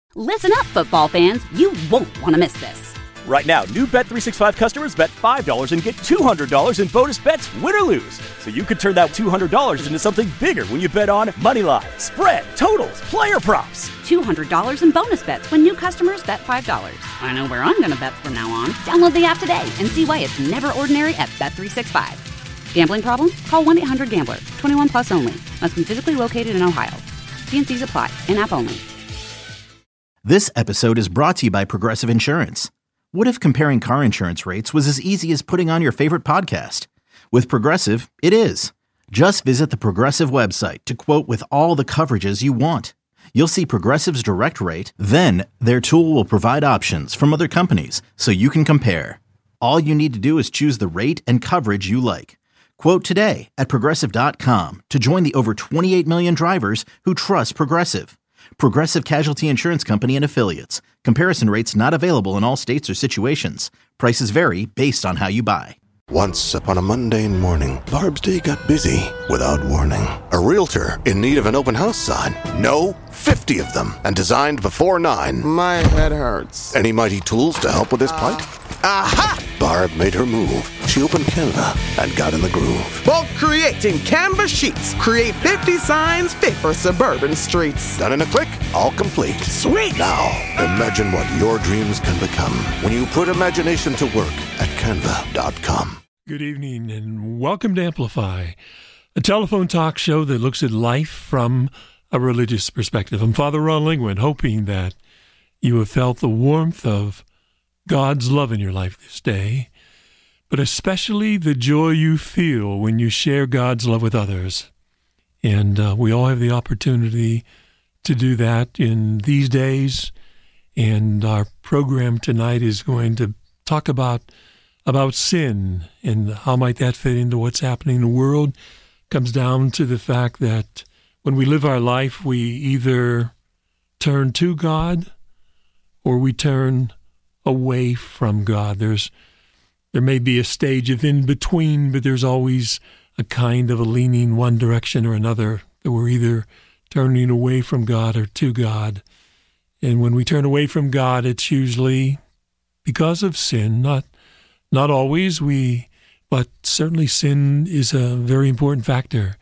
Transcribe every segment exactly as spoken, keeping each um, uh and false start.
Listen up, football fans. You won't want to miss this. Right now, new Bet three sixty-five customers bet five dollars and get two hundred dollars in bonus bets, win or lose. So you could turn that two hundred dollars into something bigger when you bet on moneyline, spread, totals, player props. two hundred dollars in bonus bets when new customers bet five dollars. I know where I'm going to bet from now on. Download the app today and see why it's never ordinary at Bet three sixty-five. Gambling problem? Call one eight hundred gambler. twenty-one plus only. Must be physically located in Ohio. T and C's apply. In-app only. This episode is brought to you by Progressive Insurance. What if comparing car insurance rates was as easy as putting on your favorite podcast? With Progressive, it is. Just visit the Progressive website to quote with all the coverages you want. You'll see Progressive's direct rate, then their tool will provide options from other companies so you can compare. All you need to do is choose the rate and coverage you like. Quote today at Progressive dot com to join the over twenty-eight million drivers who trust Progressive. Progressive Casualty Insurance Company and Affiliates. Comparison rates not available in all states or situations. Prices vary based on how you buy. Once upon a mundane morning, Barb's day got busy without warning. A realtor in need of an open house sign. No, fifty of them, and designed before nine. My head hurts. Any mighty tools to help with this plight? Aha! Barb made her move. She opened Canva and got in the groove. Bulk creating Canva sheets. Create fifty signs fit for suburban streets. Done in a click, all complete. Sweet! Now, imagine what your dreams can become when you put imagination to work at canva dot com. Good evening and welcome to Amplify, a telephone talk show that looks at life from a religious perspective. I'm Father Ron Lingwin, hoping that you have felt the warmth of God's love in your life this day, but especially the joy you feel when you share God's love with others. And uh, we all have the opportunity to do that in these days, and our program tonight is going to talk about about sin and how might that fit into what's happening in the world. Comes down to the fact that when we live our life, we either turn to God or we turn away from God. There's there may be a stage of in between, but there's always a kind of a leaning one direction or another, that we're either turning away from God or to God. And when we turn away from God, it's usually because of sin, not Not always, we, but certainly sin is a very important factor,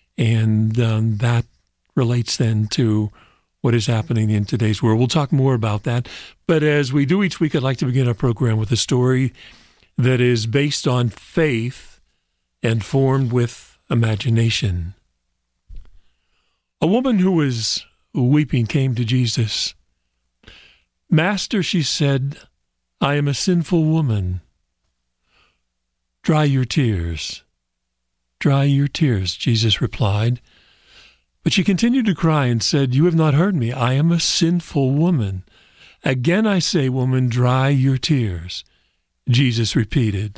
and um, that relates then to what is happening in today's world. We'll talk more about that, but as we do each week, I'd like to begin our program with a story that is based on faith and formed with imagination. A woman who was weeping came to Jesus. "Master," she said, "I am a sinful woman. Dry your tears. Dry your tears," Jesus replied. But she continued to cry and said, "You have not heard me. I am a sinful woman. Again I say, woman, dry your tears." Jesus repeated.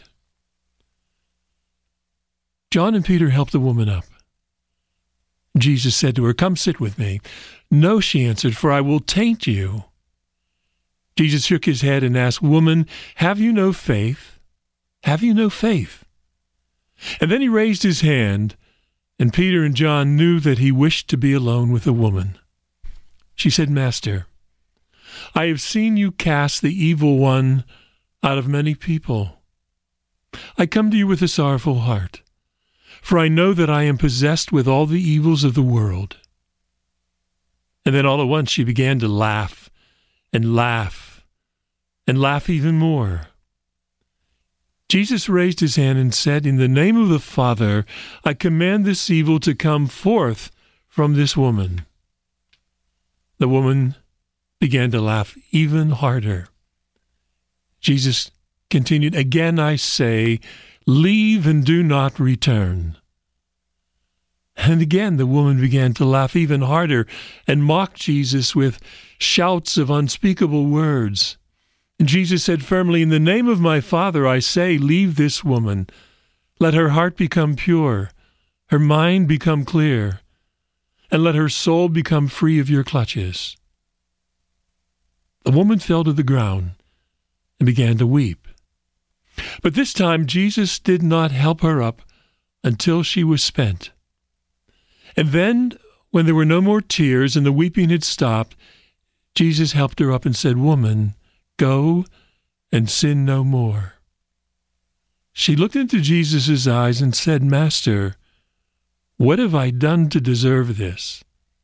John and Peter helped the woman up. Jesus said to her, "Come sit with me." "No," she answered, "for I will taint you." Jesus shook his head and asked, "Woman, have you no faith? Have you no faith?" And then he raised his hand, and Peter and John knew that he wished to be alone with the woman. She said, "Master, I have seen you cast the evil one out of many people. I come to you with a sorrowful heart, for I know that I am possessed with all the evils of the world." And then all at once she began to laugh and laugh and laugh even more. Jesus raised his hand and said, "In the name of the Father, I command this evil to come forth from this woman." The woman began to laugh even harder. Jesus continued, "Again I say, leave and do not return." And again the woman began to laugh even harder and mocked Jesus with shouts of unspeakable words. And Jesus said firmly, "In the name of my Father, I say, leave this woman. Let her heart become pure, her mind become clear, and let her soul become free of your clutches." The woman fell to the ground and began to weep. But this time Jesus did not help her up until she was spent. And then, when there were no more tears and the weeping had stopped, Jesus helped her up and said, "Woman, go and sin no more." She looked into Jesus' eyes and said, "Master, what have I done to deserve this?"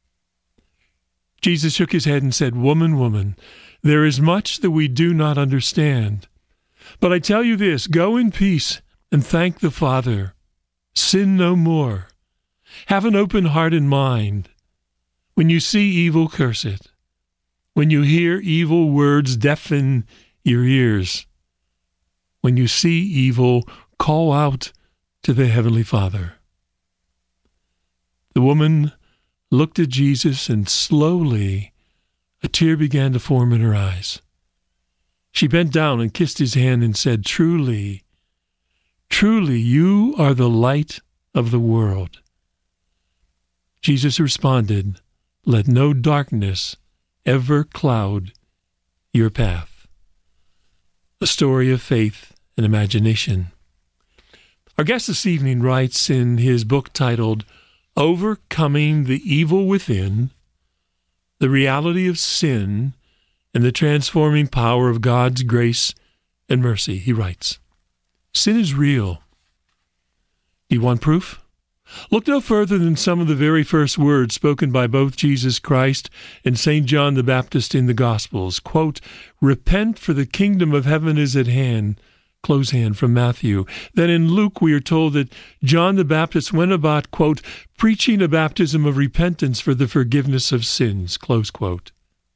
Jesus shook his head and said, "Woman, woman, there is much that we do not understand. But I tell you this, go in peace and thank the Father. Sin no more. Have an open heart and mind. When you see evil, curse it. When you hear evil words, deafen your ears. When you see evil, call out to the Heavenly Father." The woman looked at Jesus, and slowly a tear began to form in her eyes. She bent down and kissed his hand and said, "Truly, truly, you are the light of the world." Jesus responded, "Let no darkness ever cloud your path." A story of faith and imagination. Our guest this evening writes in his book titled "Overcoming the Evil Within, the Reality of Sin, and the Transforming Power of God's Grace and Mercy." He writes, "Sin is real. Do you want proof? Look no further than some of the very first words spoken by both Jesus Christ and Saint John the Baptist in the Gospels. Quote, "Repent, for the kingdom of heaven is at hand." Close hand from Matthew. Then in Luke we are told that John the Baptist went about, quote, "preaching a baptism of repentance for the forgiveness of sins." Close quote.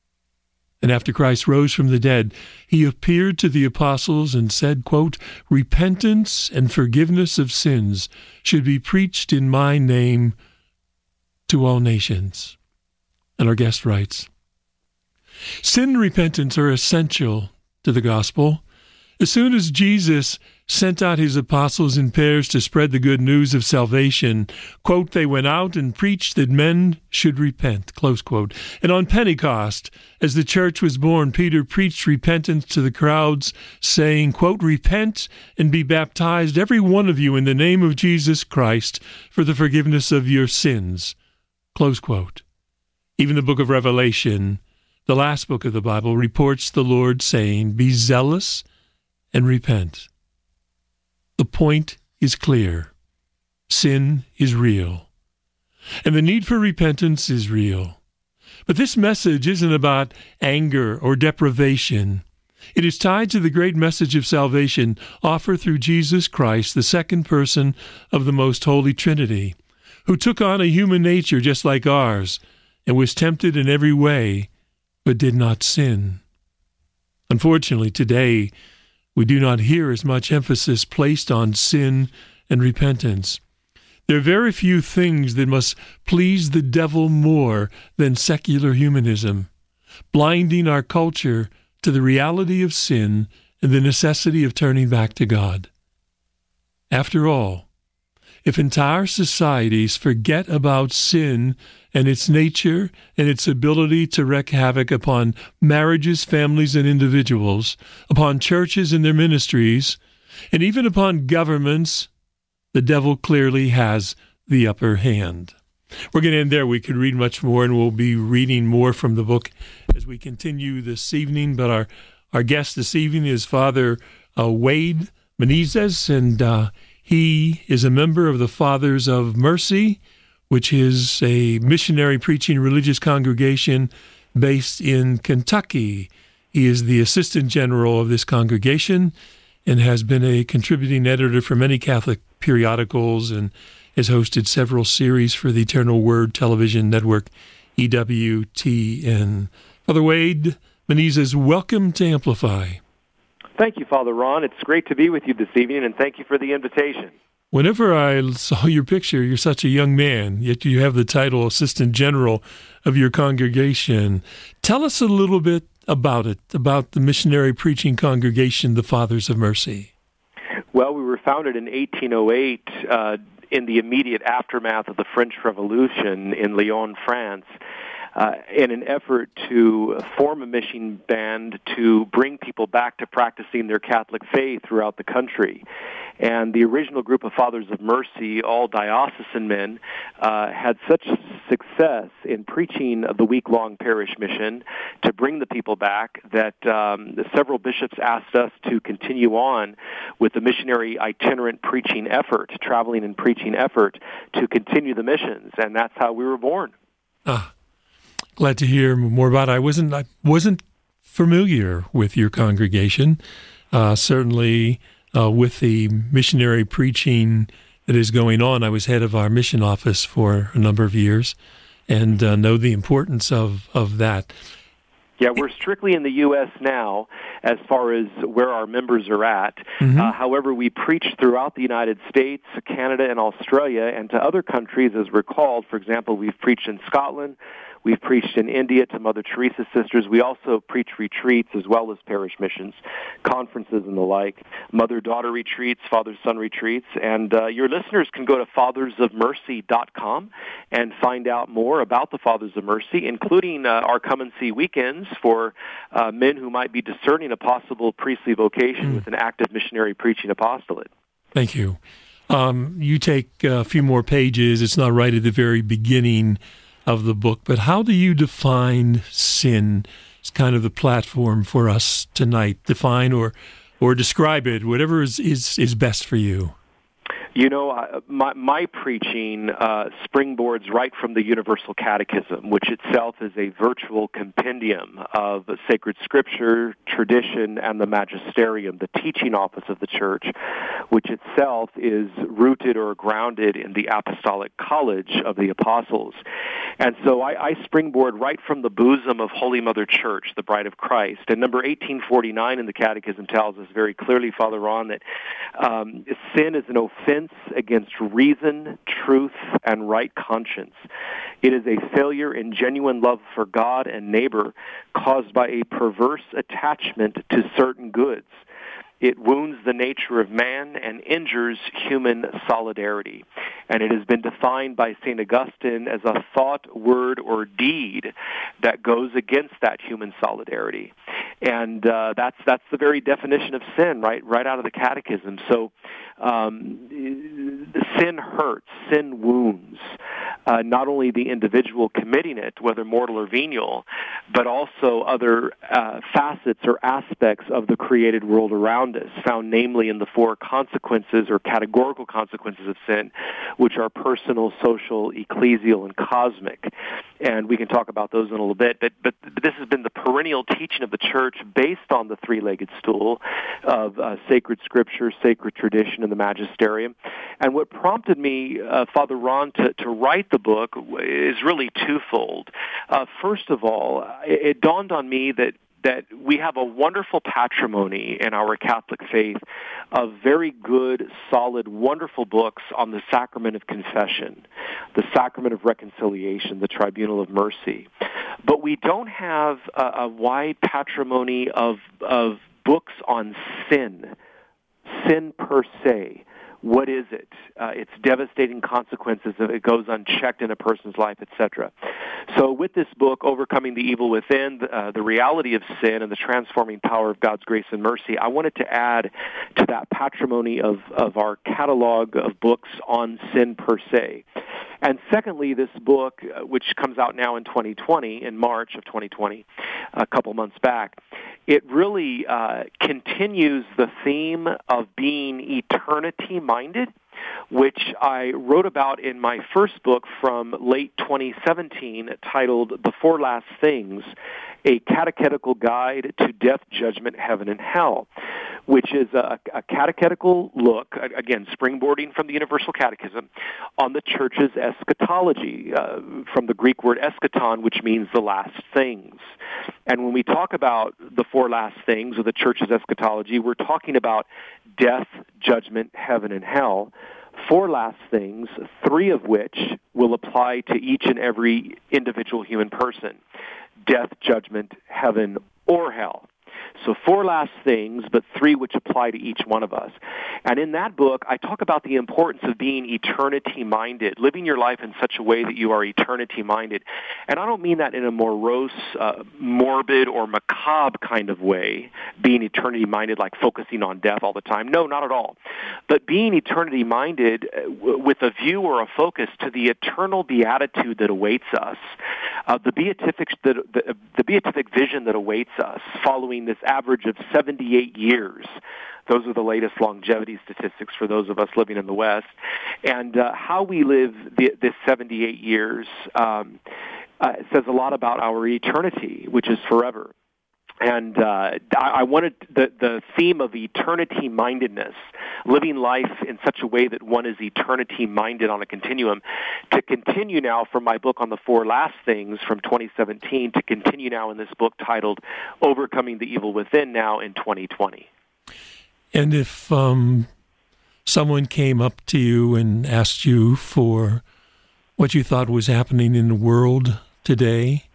And after Christ rose from the dead, he appeared to the apostles and said, quote, "Repentance and forgiveness of sins should be preached in my name to all nations." And our guest writes, "Sin and repentance are essential to the gospel. As soon as Jesus sent out his apostles in pairs to spread the good news of salvation, quote, they went out and preached that men should repent, close quote. And on Pentecost, as the church was born, Peter preached repentance to the crowds, saying, quote, "Repent and be baptized, every one of you, in the name of Jesus Christ, for the forgiveness of your sins," close quote. Even the book of Revelation, the last book of the Bible, reports the Lord saying, "Be zealous and repent." The point is clear. Sin is real, and the need for repentance is real. But this message isn't about anger or deprivation. It is tied to the great message of salvation offered through Jesus Christ, the second person of the Most Holy Trinity, who took on a human nature just like ours and was tempted in every way, but did not sin. Unfortunately, today, we do not hear as much emphasis placed on sin and repentance. There are very few things that must please the devil more than secular humanism, blinding our culture to the reality of sin and the necessity of turning back to God. After all, if entire societies forget about sin and its nature and its ability to wreak havoc upon marriages, families, and individuals, upon churches and their ministries, and even upon governments, the devil clearly has the upper hand. We're going to end there. We could read much more, and we'll be reading more from the book as we continue this evening. But our, our guest this evening is Father uh, Wade Menezes, and uh, he is a member of the Fathers of Mercy, which is a missionary preaching religious congregation based in Kentucky. He is the assistant general of this congregation and has been a contributing editor for many Catholic periodicals and has hosted several series for the Eternal Word television network, E W T N. Father Wade Menezes, welcome to Amplify. Thank you, Father Ron. It's great to be with you this evening, and thank you for the invitation. Whenever I saw your picture, you're such a young man, yet you have the title Assistant General of your congregation. Tell us a little bit about it, about the missionary preaching congregation, the Fathers of Mercy. Well, we were founded in eighteen oh eight uh, in the immediate aftermath of the French Revolution in Lyon, France. uh, in an effort to form a mission band to bring people back to practicing their Catholic faith throughout the country. And the original group of Fathers of Mercy, all diocesan men, uh, had such success in preaching the week-long parish mission to bring the people back that um, several bishops asked us to continue on with the missionary itinerant preaching effort, traveling and preaching effort, to continue the missions, and that's how we were born. Ah, glad to hear more about it. I wasn't, I wasn't familiar with your congregation, uh, certainly... Uh, with the missionary preaching that is going on. I was head of our mission office for a number of years and uh, know the importance of, of that. Yeah, we're strictly in the U S now as far as where our members are at. Mm-hmm. Uh, however, we preach throughout the United States, Canada, and Australia, and to other countries as we're called. For example, we've preached in Scotland. We've preached in India to Mother Teresa Sisters. We also preach retreats as well as parish missions, conferences and the like, mother-daughter retreats, father-son retreats. And uh, your listeners can go to fathers of mercy dot com and find out more about the Fathers of Mercy, including uh, our Come and See weekends for uh, men who might be discerning a possible priestly vocation mm. with an active missionary preaching apostolate. Thank you. Um, you take a few more pages. It's not right at the very beginning of the book, but how do you define sin? It's kind of the platform for us tonight. Define or or describe it, whatever is, is, is best for you. You know, uh, my, my preaching uh, springboards right from the Universal Catechism, which itself is a virtual compendium of sacred scripture, tradition, and the magisterium, the teaching office of the Church, which itself is rooted or grounded in the apostolic college of the apostles. And so I, I springboard right from the bosom of Holy Mother Church, the Bride of Christ. And number eighteen forty-nine in the Catechism tells us very clearly, Father Ron, that um, sin is an offense against reason, truth, and right conscience. It is a failure in genuine love for God and neighbor caused by a perverse attachment to certain goods. It wounds the nature of man and injures human solidarity. And it has been defined by Saint Augustine as a thought, word, or deed that goes against that human solidarity. And uh, that's that's the very definition of sin, right, right out of the Catechism. So um, sin hurts, sin wounds, uh, not only the individual committing it, whether mortal or venial, but also other uh, facets or aspects of the created world around us, found namely in the four consequences or categorical consequences of sin, which are personal, social, ecclesial, and cosmic. And we can talk about those in a little bit, but, but this has been the perennial teaching of the Church based on the three-legged stool of uh, sacred scripture, sacred tradition, and the magisterium. And what prompted me, uh, Father Ron, to, to write the book is really twofold. Uh, first of all, it, it dawned on me that that we have a wonderful patrimony in our Catholic faith of very good, solid, wonderful books on the sacrament of confession, the sacrament of reconciliation, the tribunal of mercy. But we don't have a, a wide patrimony of, of books on sin, sin per se. What is it? Uh, its devastating consequences if it goes unchecked in a person's life, et cetera. So with this book, Overcoming the Evil Within, uh, the reality of sin and the transforming power of God's grace and mercy, I wanted to add to that patrimony of, of our catalog of books on sin per se. And secondly, this book, uh, which comes out now in twenty twenty, in March of twenty twenty, a couple months back, it really uh, continues the theme of being eternity-minded, which I wrote about in my first book from late twenty seventeen titled The Four Last Things, A Catechetical Guide to Death, Judgment, Heaven, and Hell, which is a, a catechetical look, again, springboarding from the Universal Catechism, on the Church's eschatology, uh, from the Greek word eschaton, which means the last things. And when we talk about the four last things, or the Church's eschatology, we're talking about death, judgment, heaven, and hell. Four last things, three of which will apply to each and every individual human person: death, judgment, heaven, or hell. So four last things, but three which apply to each one of us. And in that book, I talk about the importance of being eternity-minded, living your life in such a way that you are eternity-minded. And I don't mean that in a morose, uh, morbid, or macabre kind of way, being eternity-minded, like focusing on death all the time. No, not at all. But being eternity-minded w- with a view or a focus to the eternal beatitude that awaits us, uh, the beatific the, the, the beatific vision that awaits us following this average of seventy-eight years. Those are the latest longevity statistics for those of us living in the West. And uh, how we live the, this seventy-eight years um, uh, says a lot about our eternity, which is forever. And uh, I wanted the, the theme of eternity-mindedness, living life in such a way that one is eternity-minded on a continuum, to continue now from my book on the four last things from twenty seventeen, to continue now in this book titled Overcoming the Evil Within now in twenty twenty. And if um, someone came up to you and asked you for what you thought was happening in the world today,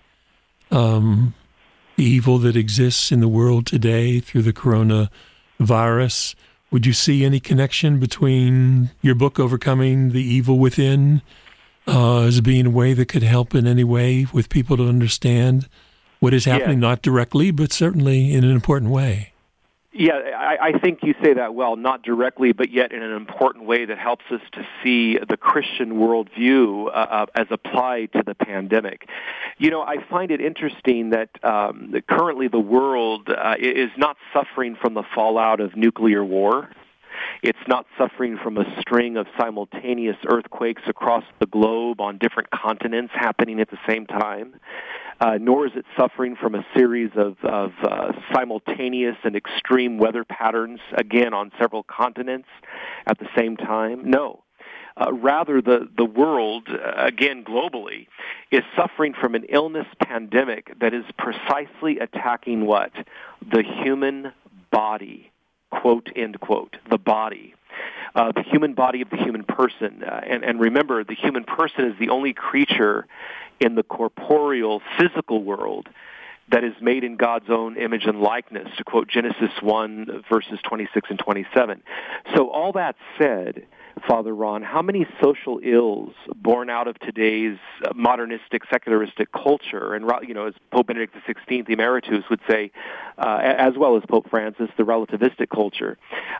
um, the evil that exists in the world today through the coronavirus, would you see any connection between your book, Overcoming the Evil Within, uh, as being a way that could help in any way with people to understand what is happening, yeah. Not directly, but certainly in an important way? Yeah, I, I think you say that well, not directly, but yet in an important way that helps us to see the Christian worldview uh, as applied to the pandemic. You know, I find it interesting that, um, that currently the world uh, is not suffering from the fallout of nuclear war. It's not suffering from a string of simultaneous earthquakes across the globe on different continents happening at the same time. Uh, nor is it suffering from a series of, of uh, simultaneous and extreme weather patterns, again, on several continents at the same time. No. Uh, rather, the, the world, uh, again, globally, is suffering from an illness pandemic that is precisely attacking what? The human body, quote, end quote, the body. Uh, the human body of the human person. Uh, and, and remember, the human person is the only creature in the corporeal, physical world that is made in God's own image and likeness, to quote Genesis one, verses twenty-six and twenty-seven. So all that said, Father Ron, how many social ills born out of today's modernistic, secularistic culture, and, you know, as Pope Benedict the sixteenth Emeritus would say, uh, as well as Pope Francis, the relativistic culture,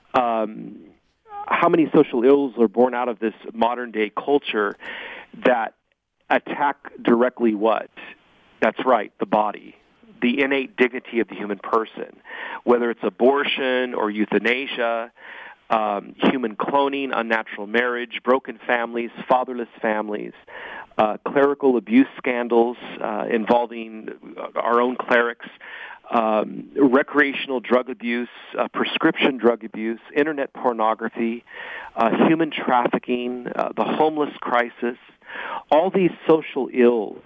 um, how many social ills are born out of this modern-day culture that attack directly what? That's right, the body, the innate dignity of the human person, whether it's abortion or euthanasia, um, human cloning, unnatural marriage, broken families, fatherless families, uh, clerical abuse scandals uh, involving our own clerics, um, recreational drug abuse, uh, prescription drug abuse, internet pornography, uh, human trafficking, uh, the homeless crisis. All these social ills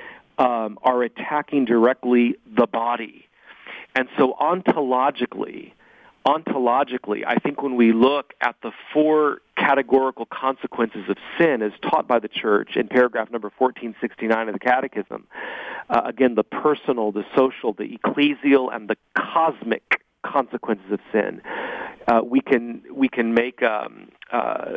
um, are attacking directly the body. And so ontologically, ontologically, I think when we look at the four categorical consequences of sin as taught by the Church in paragraph number fourteen sixty-nine of the Catechism, uh, again, the personal, the social, the ecclesial, and the cosmic consequences of sin, uh, we can we can make um, uh,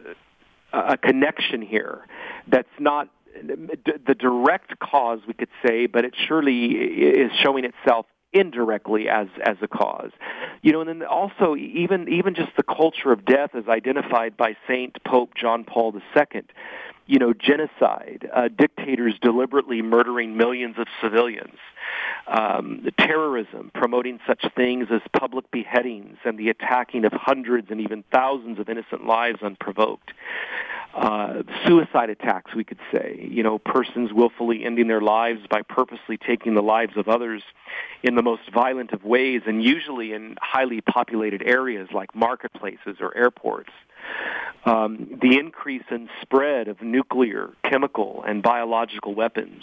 a connection here that's not the direct cause, we could say, but it surely is showing itself indirectly as as a cause. You know, and then also even even just the culture of death as identified by Saint Pope John Paul the Second. You know, genocide, uh, dictators deliberately murdering millions of civilians, um, terrorism, promoting such things as public beheadings and the attacking of hundreds and even thousands of innocent lives unprovoked. Uh, suicide attacks, we could say, you know, persons willfully ending their lives by purposely taking the lives of others in the most violent of ways, and usually in highly populated areas like marketplaces or airports. Um, the increase in spread of nuclear, chemical, and biological weapons.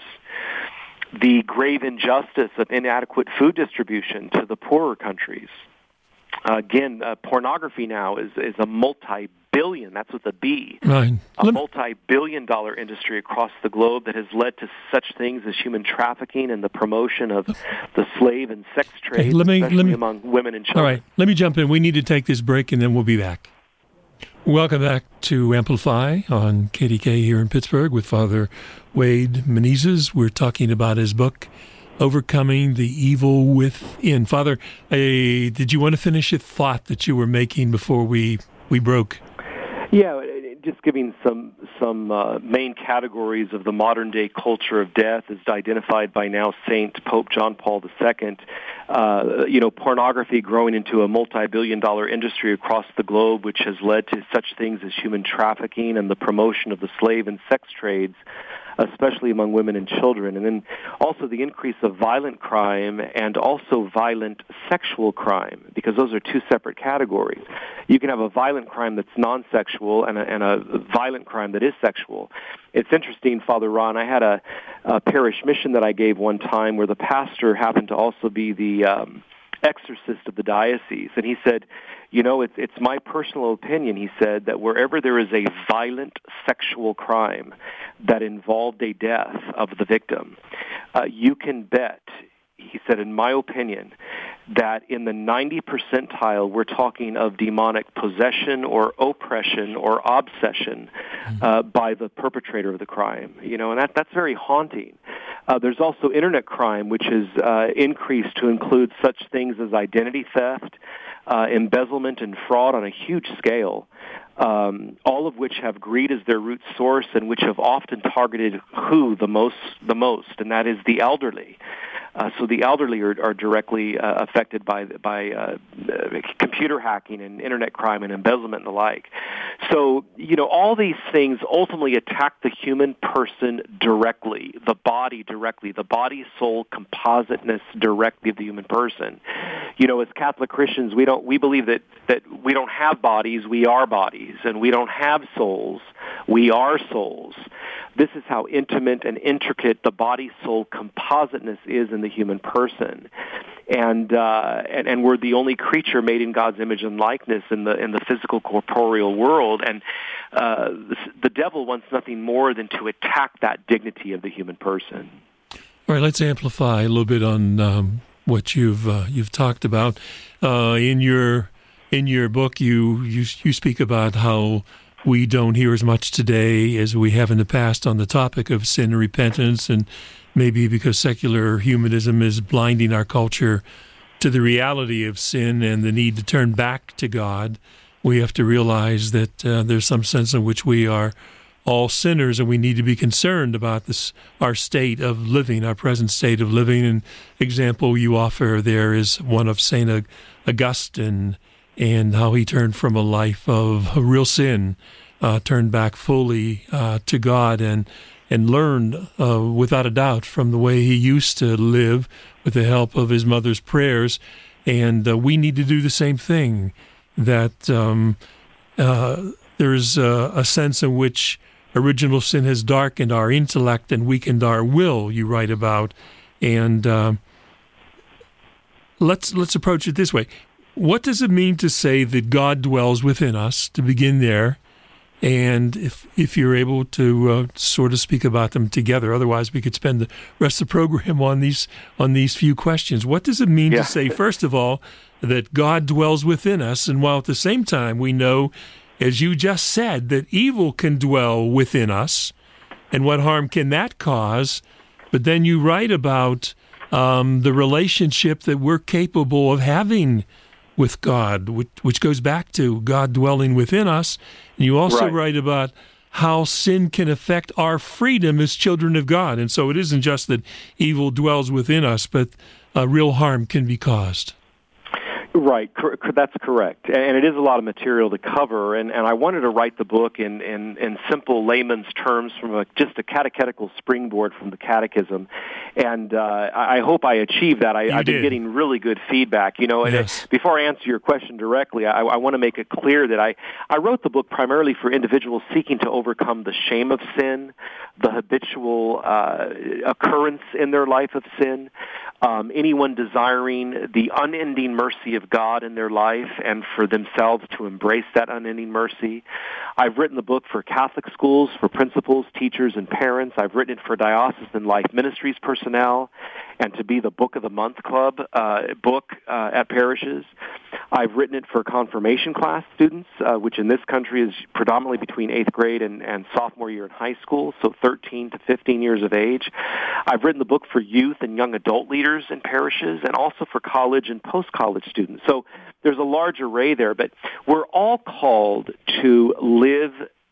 The grave injustice of inadequate food distribution to the poorer countries. Uh, again, uh, pornography now is, is a multi billion, that's with a B, right. a multi-billion dollar industry across the globe that has led to such things as human trafficking and the promotion of the slave and sex trade, okay, let me, especially let me, among women and children. All right, let me jump in. We need to take this break, and then we'll be back. Welcome back to Amplify on K D K here in Pittsburgh with Father Wade Menezes. We're talking about his book, Overcoming the Evil Within. Father, uh, did you want to finish a thought that you were making before we, we broke? Yeah, just giving some some uh, main categories of the modern-day culture of death as identified by now Saint Pope John Paul the Second. Uh, you know, pornography growing into a multi-billion dollar industry across the globe, which has led to such things as human trafficking and the promotion of the slave and sex trades, especially among women and children. And then also the increase of violent crime and also violent sexual crime, because those are two separate categories. You can have a violent crime that's non-sexual and a, and a violent crime that is sexual. It's interesting, Father Ron, I had a, a parish mission that I gave one time where the pastor happened to also be the um, exorcist of the diocese, and he said, you know, it's, it's my personal opinion, he said, that wherever there is a violent sexual crime that involved a death of the victim, uh, you can bet, he said, in my opinion, that in the ninety percentile, we're talking of demonic possession or oppression or obsession uh, by the perpetrator of the crime. You know, and that that's very haunting. Uh, there's also internet crime, which is uh, increased to include such things as identity theft, uh, embezzlement, and fraud on a huge scale. Um, all of which have greed as their root source, and which have often targeted who the most, the most, and that is the elderly. Uh, so the elderly are, are directly uh, affected by by uh, uh, computer hacking and internet crime and embezzlement and the like. So, you know, all these things ultimately attack the human person directly, the body directly, the body-soul compositeness directly of the human person. You know, as Catholic Christians, we don't we believe that, that we don't have bodies, we are bodies, and we don't have souls, we are souls. This is how intimate and intricate the body-soul compositeness is in the human person, and, uh, and and we're the only creature made in God's image and likeness in the in the physical corporeal world. And uh, the, the devil wants nothing more than to attack that dignity of the human person. All right, let's amplify a little bit on um, what you've uh, you've talked about uh, in your in your book. You you you speak about how we don't hear as much today as we have in the past on the topic of sin and repentance, and maybe because secular humanism is blinding our culture to the reality of sin and the need to turn back to God. We have to realize that uh, there's some sense in which we are all sinners, and we need to be concerned about this, our state of living, our present state of living. An example you offer there is one of Saint Augustine, and how he turned from a life of real sin, uh, turned back fully uh, to God, and and learned uh, without a doubt from the way he used to live with the help of his mother's prayers. And uh, we need to do the same thing, that um, uh, there's a, a sense in which original sin has darkened our intellect and weakened our will, you write about. And uh, let's let's approach it this way. What does it mean to say that God dwells within us, to begin there? And if if you're able to uh, sort of speak about them together, otherwise we could spend the rest of the program on these on these few questions. What does it mean yeah. to say, first of all, that God dwells within us, and while at the same time we know, as you just said, that evil can dwell within us, and what harm can that cause? But then you write about um, the relationship that we're capable of having with God, which, which goes back to God dwelling within us. And you also right. write about how sin can affect our freedom as children of God. And so it isn't just that evil dwells within us, but uh, real harm can be caused. Right, that's correct. And it is a lot of material to cover, and, and I wanted to write the book in, in, in simple layman's terms from a, just a catechetical springboard from the catechism, and uh, I hope I achieved that. I, I've been getting really good feedback, you know, and yes. it, before I answer your question directly, I, I want to make it clear that I, I wrote the book primarily for individuals seeking to overcome the shame of sin, the habitual uh, occurrence in their life of sin, um, anyone desiring the unending mercy of of God in their life and for themselves to embrace that unending mercy. I've written the book for Catholic schools, for principals, teachers, and parents. I've written it for Diocesan Life Ministries personnel and to be the Book of the Month Club uh, book uh, at parishes. I've written it for confirmation class students, uh, which in this country is predominantly between eighth grade and, and sophomore year in high school, so thirteen to fifteen years of age. I've written the book for youth and young adult leaders in parishes and also for college and post-college students. So there's a large array there, but we're all called to live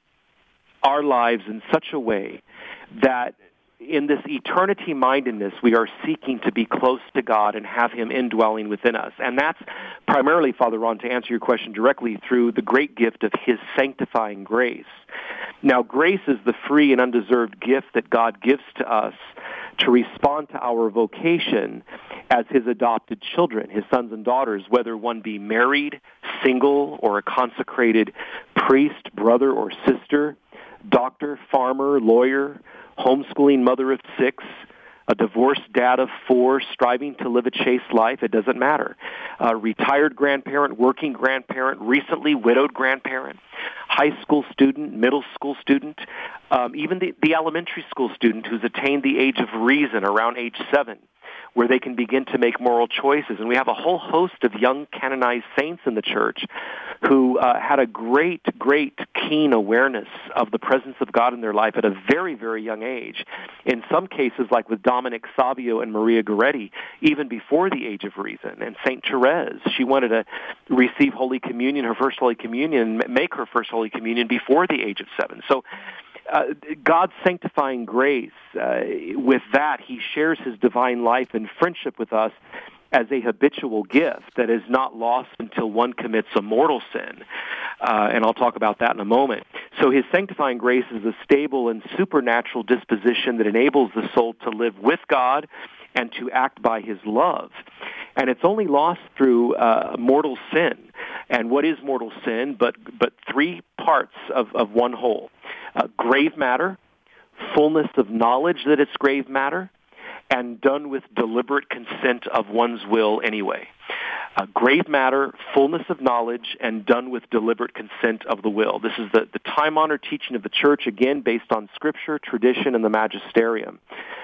our lives in such a way that in this eternity-mindedness, we are seeking to be close to God and have Him indwelling within us. And that's primarily, Father Ron, to answer your question directly, through the great gift of His sanctifying grace. Now, grace is the free and undeserved gift that God gives to us to respond to our vocation as His adopted children, His sons and daughters, whether one be married, single, or a consecrated priest, brother, or sister, doctor, farmer, lawyer, homeschooling mother of six, a divorced dad of four, striving to live a chaste life, it doesn't matter. A retired grandparent, working grandparent, recently widowed grandparent, high school student, middle school student, um, even the, the elementary school student who's attained the age of reason around age seven, where they can begin to make moral choices. And we have a whole host of young canonized saints in the church who uh, had a great, great keen awareness of the presence of God in their life at a very, very young age. In some cases, like with Dominic Savio and Maria Goretti, even before the age of reason. And Saint Therese, she wanted to receive Holy Communion, her first Holy Communion, make her first Holy Communion before the age of seven. So Uh, God's sanctifying grace, uh, with that, He shares His divine life and friendship with us as a habitual gift that is not lost until one commits a mortal sin. Uh, and I'll talk about that in a moment. So His sanctifying grace is a stable and supernatural disposition that enables the soul to live with God and to act by His love. And it's only lost through uh, mortal sin. And what is mortal sin but, but three parts of, of one whole? Uh, grave matter, fullness of knowledge that it's grave matter, and done with deliberate consent of one's will anyway. Uh, grave matter, fullness of knowledge, and done with deliberate consent of the will. This is the, the time-honored teaching of the Church, again, based on Scripture, tradition, and the magisterium.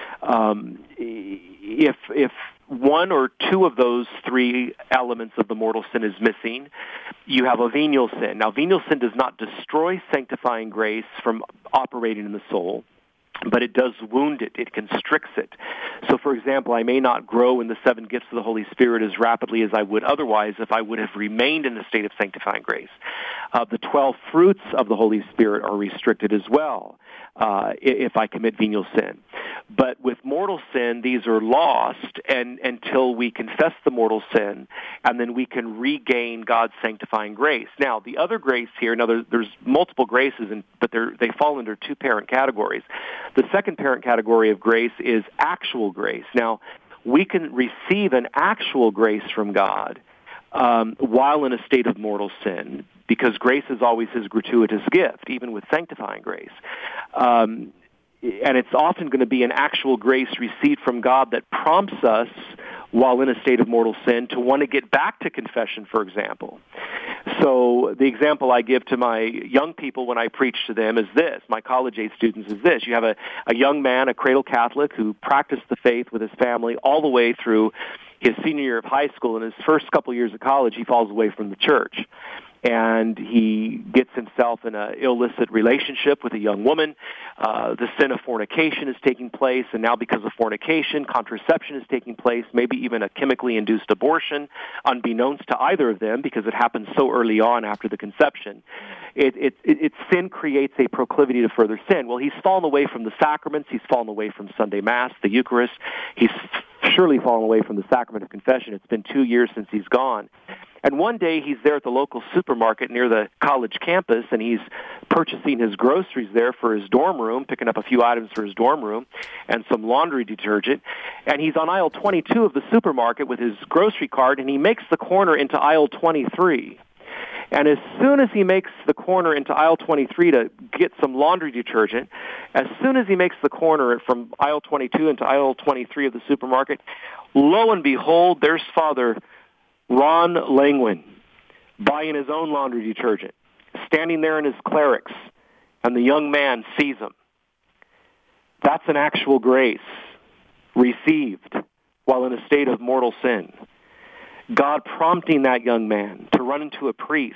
Um, if if one or two of those three elements of the mortal sin is missing, you have a venial sin. Now, venial sin does not destroy sanctifying grace from operating in the soul, but it does wound it. It constricts it. So, for example, I may not grow in the seven gifts of the Holy Spirit as rapidly as I would otherwise if I would have remained in the state of sanctifying grace. Uh, the twelve fruits of the Holy Spirit are restricted as well uh, if I commit venial sin. But with mortal sin, these are lost and, until we confess the mortal sin, and then we can regain God's sanctifying grace. Now, the other grace here, now there, there's multiple graces, and, but they fall under two parent categories. The second parent category of grace is actual grace. Now, we can receive an actual grace from God um, while in a state of mortal sin, because grace is always His gratuitous gift, even with sanctifying grace. Um, and it's often going to be an actual grace received from God that prompts us, while in a state of mortal sin, to want to get back to confession, for example. So the example I give to my young people when I preach to them is this, my college-age students is this. You have a, a young man, a cradle Catholic, who practiced the faith with his family all the way through his senior year of high school. In his first couple years of college, he falls away from the church. And he gets himself in an illicit relationship with a young woman. Uh, the sin of fornication is taking place, and now because of fornication, contraception is taking place, maybe even a chemically induced abortion, unbeknownst to either of them because it happens so early on after the conception. It, it, it, it sin creates a proclivity to further sin. Well, he's fallen away from the sacraments. He's fallen away from Sunday Mass, the Eucharist. He's surely fallen away from the sacrament of confession. It's been two years since he's gone. And one day he's there at the local supermarket near the college campus, and he's purchasing his groceries there for his dorm room, picking up a few items for his dorm room and some laundry detergent. And he's on aisle twenty-two of the supermarket with his grocery cart, and he makes the corner into aisle twenty-three. And as soon as he makes the corner into aisle twenty-three to get some laundry detergent, as soon as he makes the corner from aisle twenty-two into aisle twenty-three of the supermarket, lo and behold, there's Father Ron Langwin, buying his own laundry detergent, standing there in his clerics, and the young man sees him. That's an actual grace received while in a state of mortal sin. God prompting that young man to run into a priest,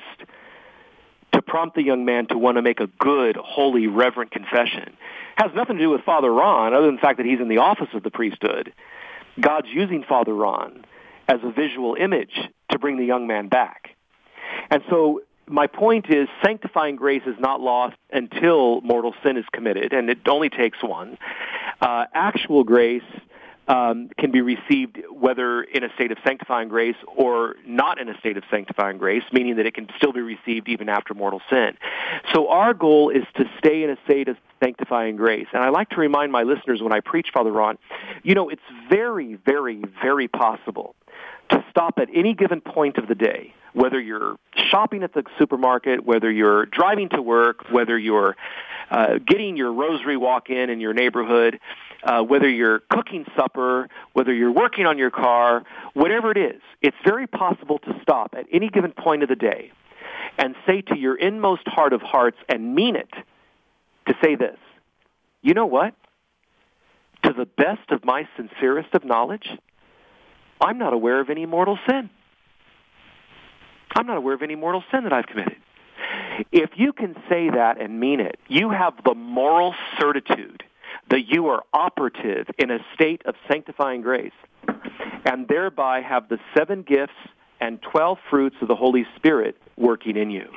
to prompt the young man to want to make a good, holy, reverent confession. Has nothing to do with Father Ron, other than the fact that he's in the office of the priesthood. God's using Father Ron as a visual image to bring the young man back. And so my point is, sanctifying grace is not lost until mortal sin is committed, and it only takes one. Uh, actual grace um, can be received whether in a state of sanctifying grace or not in a state of sanctifying grace, meaning that it can still be received even after mortal sin. So our goal is to stay in a state of sanctifying grace. And I like to remind my listeners when I preach, Father Ron, you know, it's very, very, very possible to stop at any given point of the day, whether you're shopping at the supermarket, whether you're driving to work, whether you're uh, getting your rosary walk in in your neighborhood, uh, whether you're cooking supper, whether you're working on your car, whatever it is, it's very possible to stop at any given point of the day and say to your inmost heart of hearts and mean it, to say this: you know what? To the best of my sincerest of knowledge, I'm not aware of any mortal sin. I'm not aware of any mortal sin that I've committed. If you can say that and mean it, you have the moral certitude that you are operative in a state of sanctifying grace, and thereby have the seven gifts and twelve fruits of the Holy Spirit working in you.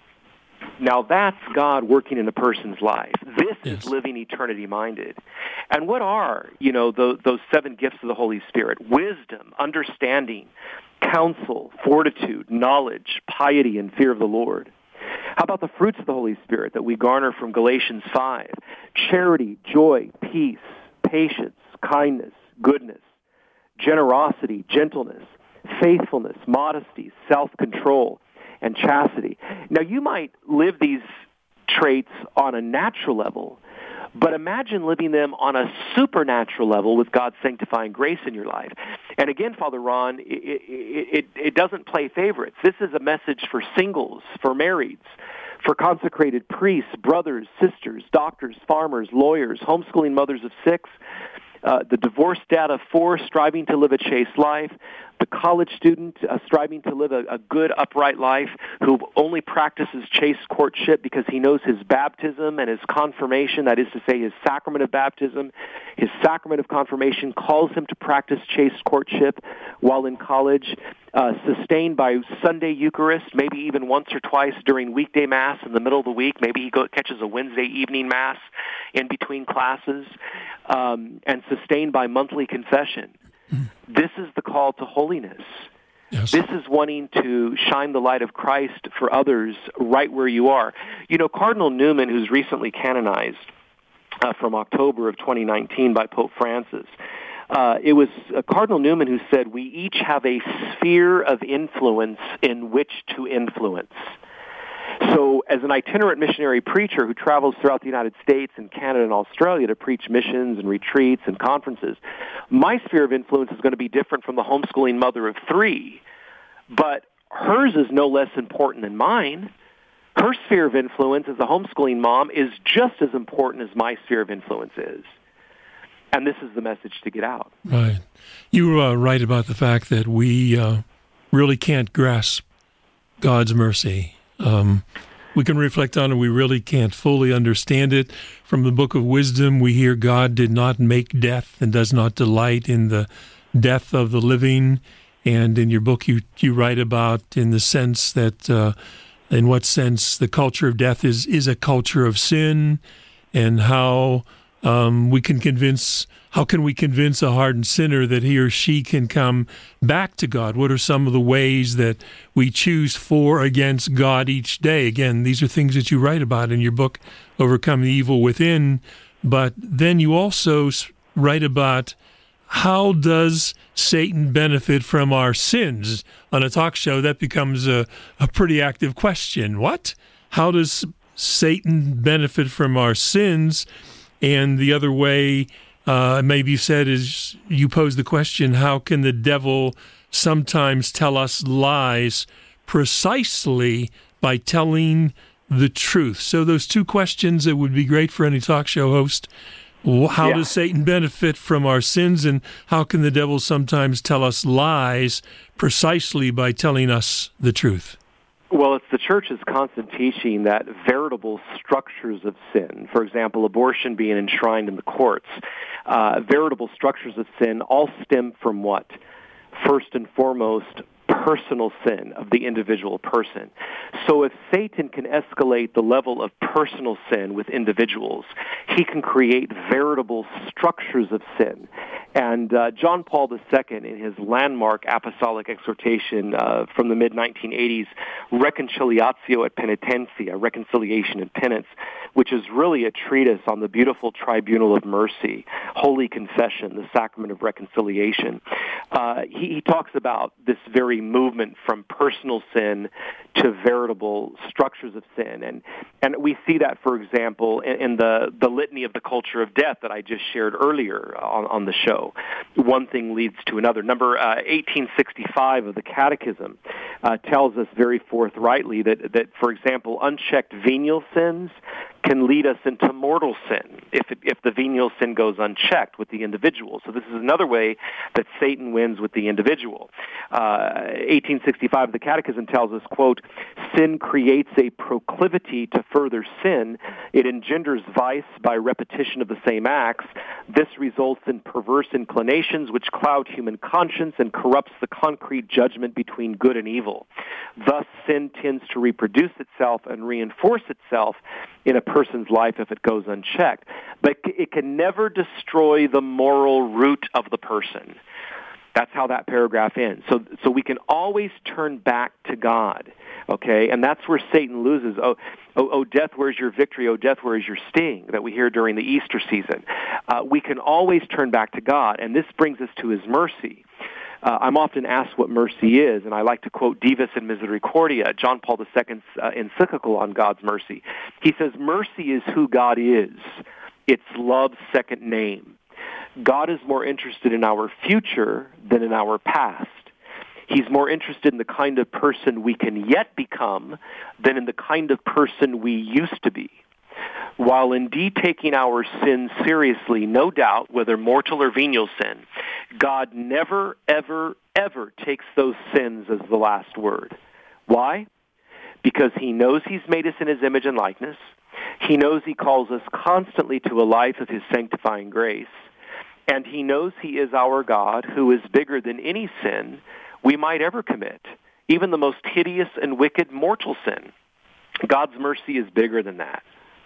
Now that's God working in a person's life. This yes. is living eternity-minded. And what are, you know, those, those seven gifts of the Holy Spirit? Wisdom, understanding, counsel, fortitude, knowledge, piety, and fear of the Lord. How about the fruits of the Holy Spirit that we garner from Galatians five? Charity, joy, peace, patience, kindness, goodness, generosity, gentleness, faithfulness, modesty, self-control, and chastity. Now, you might live these traits on a natural level, but imagine living them on a supernatural level with God's sanctifying grace in your life. And again, Father Ron, it, it, it doesn't play favorites. This is a message for singles, for marrieds, for consecrated priests, brothers, sisters, doctors, farmers, lawyers, homeschooling mothers of six, uh, the divorced dad of four striving to live a chaste life, the college student uh, striving to live a, a good, upright life, who only practices chaste courtship because he knows his baptism and his confirmation, that is to say his sacrament of baptism, his sacrament of confirmation calls him to practice chaste courtship while in college, uh, sustained by Sunday Eucharist, maybe even once or twice during weekday Mass in the middle of the week. Maybe he go, catches a Wednesday evening Mass in between classes, um, and sustained by monthly confession. This is the call to holiness. Yes. This is wanting to shine the light of Christ for others right where you are. You know, Cardinal Newman, who's recently canonized uh, from October of twenty nineteen by Pope Francis, uh, it was uh, Cardinal Newman who said, we each have a sphere of influence in which to influence. So as an itinerant missionary preacher who travels throughout the United States and Canada and Australia to preach missions and retreats and conferences, my sphere of influence is going to be different from the homeschooling mother of three. But hers is no less important than mine. Her sphere of influence as a homeschooling mom is just as important as my sphere of influence is. And this is the message to get out. Right. You were uh, right about the fact that we uh, really can't grasp God's mercy. Um, we can reflect on it. We really can't fully understand it. From the Book of Wisdom, we hear God did not make death and does not delight in the death of the living. And in your book, you, you write about in the sense that, uh, in what sense the culture of death is, is a culture of sin, and how um, we can convince, how can we convince a hardened sinner that he or she can come back to God? What are some of the ways that we choose for against God each day? Again, these are things that you write about in your book, Overcome the Evil Within. But then you also write about how does Satan benefit from our sins? On a talk show, that becomes a, a pretty active question. What? How does Satan benefit from our sins? And the other way, uh, maybe you said, is you pose the question, how can the devil sometimes tell us lies precisely by telling the truth? So those two questions that would be great for any talk show host. How yeah. does Satan benefit from our sins, and how can the devil sometimes tell us lies precisely by telling us the truth? Well, it's the church's constant teaching that veritable structures of sin, for example, abortion being enshrined in the courts, uh, veritable structures of sin all stem from what? First and foremost, personal sin of the individual person. So if Satan can escalate the level of personal sin with individuals, he can create veritable structures of sin. And uh, John Paul the Second, in his landmark apostolic exhortation uh, from the mid nineteen eighties, Reconciliatio et Penitentia, Reconciliation and Penance, which is really a treatise on the beautiful tribunal of mercy, holy confession, the sacrament of reconciliation. Uh, he, he talks about this very movement from personal sin to veritable structures of sin. And and we see that, for example, in, in the, the litany of the culture of death that I just shared earlier on, on the show. One thing leads to another. Number uh, eighteen sixty-five of the Catechism uh, tells us very forthrightly that, that, for example, unchecked venial sins can lead us into mortal sin if it, if the venial sin goes unchecked with the individual. So this is another way that Satan wins with the individual. Uh, eighteen sixty-five, the Catechism tells us, quote, sin creates a proclivity to further sin. It engenders vice by repetition of the same acts. This results in perverse inclinations which cloud human conscience and corrupts the concrete judgment between good and evil. Thus, sin tends to reproduce itself and reinforce itself in a person's life if it goes unchecked. But it can never destroy the moral root of the person. That's how that paragraph ends. So so we can always turn back to God, okay? And that's where Satan loses. Oh, oh, oh death, where's your victory? Oh, death, where's your sting? That we hear during the Easter season. Uh, we can always turn back to God, and this brings us to his mercy. Uh, I'm often asked what mercy is, and I like to quote Divus in Misericordia, John Paul the Second's uh, encyclical on God's mercy. He says, mercy is who God is. It's love's second name. God is more interested in our future than in our past. He's more interested in the kind of person we can yet become than in the kind of person we used to be. While indeed taking our sins seriously, no doubt, whether mortal or venial sin, God never, ever, ever takes those sins as the last word. Why? Because he knows he's made us in his image and likeness. He knows he calls us constantly to a life of his sanctifying grace. And he knows he is our God, who is bigger than any sin we might ever commit, even the most hideous and wicked mortal sin. God's mercy is bigger than that.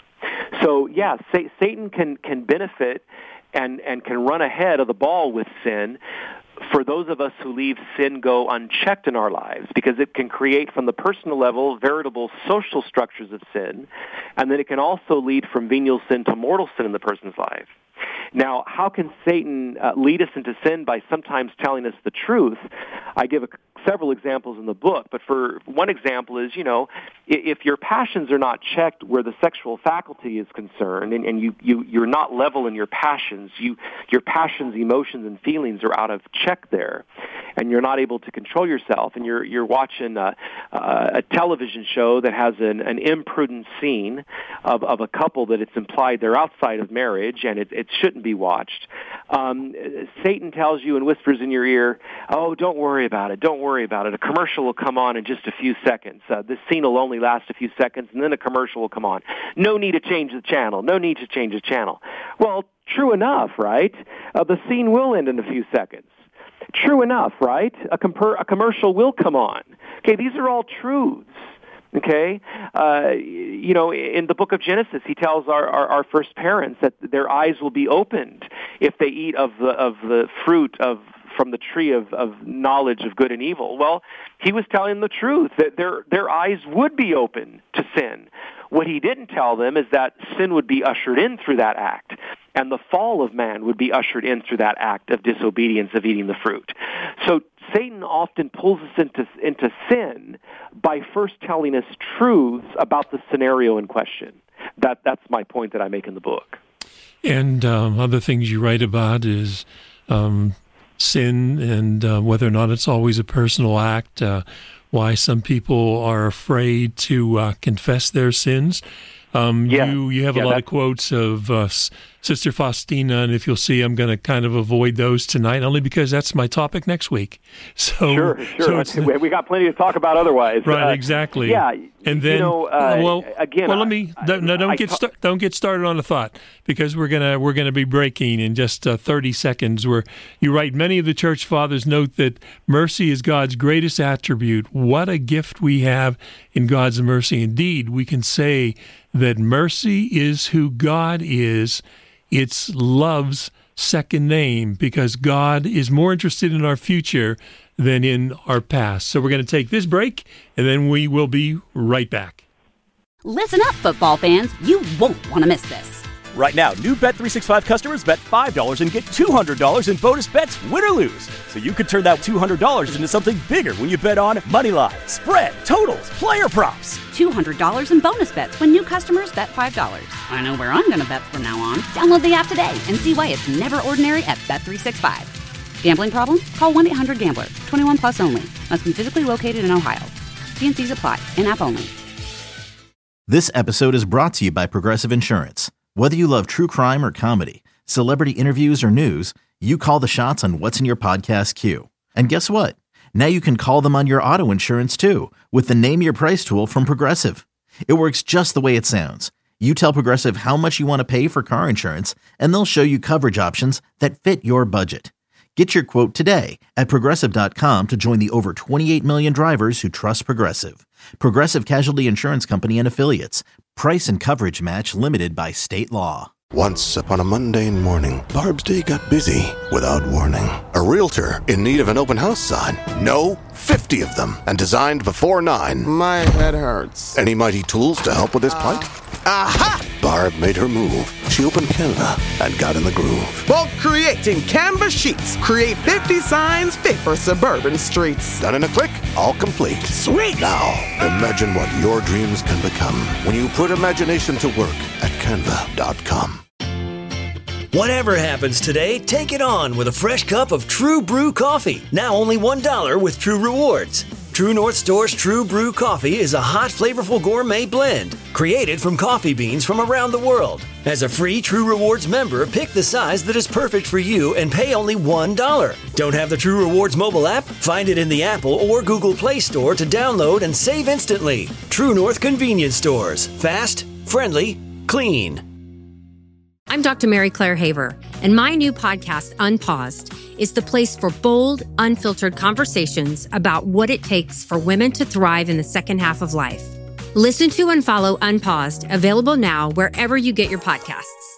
So, yeah, Satan can, can benefit and, and can run ahead of the ball with sin for those of us who leave sin go unchecked in our lives, because it can create from the personal level veritable social structures of sin, and then it can also lead from venial sin to mortal sin in the person's life. Now, how can Satan uh, lead us into sin? By sometimes telling us the truth. I give a, several examples in the book, but for one example is, you know, if your passions are not checked where the sexual faculty is concerned, and, and you, you, you're not level in your passions, you, your passions, emotions, and feelings are out of check there, and you're not able to control yourself, and you're, you're watching a, a television show that has an, an imprudent scene of, of a couple that it's implied they're outside of marriage, and it, it shouldn't be watched. Um, Satan tells you and whispers in your ear, oh, don't worry about it, don't worry about it. A commercial will come on in just a few seconds. Uh, this scene will only last a few seconds, and then a commercial will come on. No need to change the channel. No need to change the channel. Well, true enough, right? Uh, the scene will end in a few seconds. True enough, right? A, comper- a commercial will come on. Okay, these are all truths. Okay, uh, you know, in the book of Genesis, he tells our, our, our first parents that their eyes will be opened if they eat of the of the fruit of from the tree of, of knowledge of good and evil. Well, he was telling the truth, that their their eyes would be open to sin. What he didn't tell them is that sin would be ushered in through that act, and the fall of man would be ushered in through that act of disobedience of eating the fruit. So Satan often pulls us into into sin by first telling us truths about the scenario in question. That that's my point that I make in the book. And um, other things you write about is um, sin and uh, whether or not it's always a personal act, uh, why some people are afraid to uh, confess their sins. Um, yeah. You you have yeah, a lot that... of quotes of uh, Sister Faustina, and if you'll see, I'm going to kind of avoid those tonight, only because that's my topic next week. So Sure, sure. So we got plenty to talk about otherwise. Right, uh, exactly. Yeah, and then, you know, uh, well, again, well, let me I, don't, no, don't I, get I, start, don't get started on a thought, because we're gonna we're gonna be breaking in just uh, thirty seconds. Where you write, many of the church fathers note that mercy is God's greatest attribute. What a gift we have in God's mercy! Indeed, we can say that mercy is who God is. It's love's second name, because God is more interested in our future than in our past. So we're going to take this break, and then we will be right back. Listen up, football fans. You won't want to miss this. Right now, new Bet three sixty-five customers bet five dollars and get two hundred dollars in bonus bets, win or lose. So you could turn that two hundred dollars into something bigger when you bet on money line, spread, totals, player props. two hundred dollars in bonus bets when new customers bet five dollars. I know where I'm going to bet from now on. Download the app today and see why it's never ordinary at Bet three sixty-five. Gambling problem? Call one eight hundred gambler. twenty-one plus only. Must be physically located in Ohio. T N Cs apply. In-app only. This episode is brought to you by Progressive Insurance. Whether you love true crime or comedy, celebrity interviews or news, you call the shots on what's in your podcast queue. And guess what? Now you can call them on your auto insurance too, with the Name Your Price tool from Progressive. It works just the way it sounds. You tell Progressive how much you want to pay for car insurance, and they'll show you coverage options that fit your budget. Get your quote today at Progressive dot com to join the over twenty-eight million drivers who trust Progressive. Progressive Casualty Insurance Company and Affiliates. Price and coverage match limited by state law. Once upon a mundane morning, Barb's day got busy without warning. A realtor in need of an open house sign. No, fifty of them, and designed before nine. My head hurts. Any mighty tools to help with this plight? Aha! Barb made her move. She opened Canva and got in the groove. Bulk creating Canva sheets. Create fifty signs fit for suburban streets. Done in a click, all complete. Sweet! Now, imagine what your dreams can become when you put imagination to work at canva dot com. Whatever happens today, take it on with a fresh cup of True Brew coffee. Now only one dollar with True Rewards. True North Store's True Brew coffee is a hot, flavorful gourmet blend created from coffee beans from around the world. As a free True Rewards member, pick the size that is perfect for you and pay only one dollar. Don't have the True Rewards mobile app? Find it in the Apple or Google Play Store to download and save instantly. True North Convenience Stores. Fast, friendly, clean. I'm Doctor Mary Claire Haver, and my new podcast, Unpaused, is the place for bold, unfiltered conversations about what it takes for women to thrive in the second half of life. Listen to and follow Unpaused, available now wherever you get your podcasts.